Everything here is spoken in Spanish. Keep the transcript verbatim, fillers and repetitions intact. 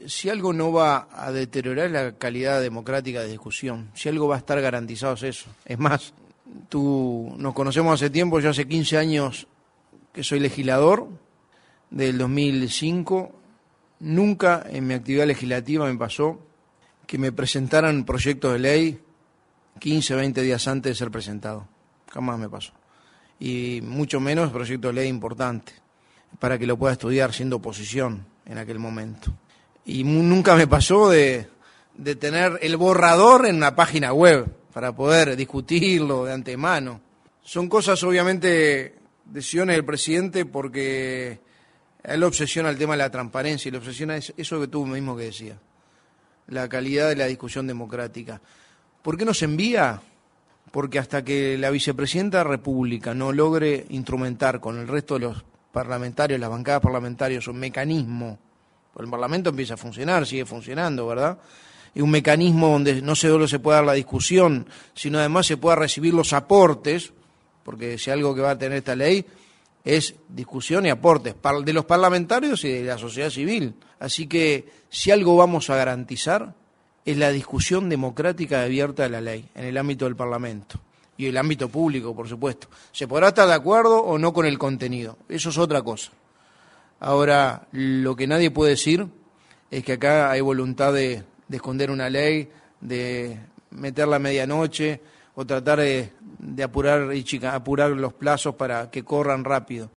si algo no va a deteriorar la calidad democrática de discusión, si algo va a estar garantizado es eso. Es más, tú nos conocemos hace tiempo, yo hace quince años que soy legislador, del dos mil cinco, nunca en mi actividad legislativa me pasó que me presentaran proyectos de ley quince, veinte días antes de ser presentado. Jamás me pasó. Y mucho menos proyecto de ley importante, para que lo pueda estudiar siendo oposición en aquel momento. Y nunca me pasó de, de tener el borrador en una página web para poder discutirlo de antemano. Son cosas, obviamente, decisiones del presidente, porque a él lo obsesiona el tema de la transparencia y le obsesiona eso que tú mismo que decías, la calidad de la discusión democrática. ¿Por qué nos envía? Porque hasta que la vicepresidenta de la República no logre instrumentar con el resto de los parlamentarios, las bancadas parlamentarias, un mecanismo, porque el Parlamento empieza a funcionar, sigue funcionando, ¿verdad? Y un mecanismo donde no solo se pueda dar la discusión, sino además se pueda recibir los aportes, porque si algo que va a tener esta ley es discusión y aportes de los parlamentarios y de la sociedad civil. Así que si algo vamos a garantizar es la discusión democrática abierta de la ley en el ámbito del Parlamento y el ámbito público, por supuesto. Se podrá estar de acuerdo o no con el contenido, eso es otra cosa. Ahora, lo que nadie puede decir es que acá hay voluntad de, de esconder una ley, de meterla a medianoche o tratar de, de apurar, y chica, apurar los plazos para que corran rápido.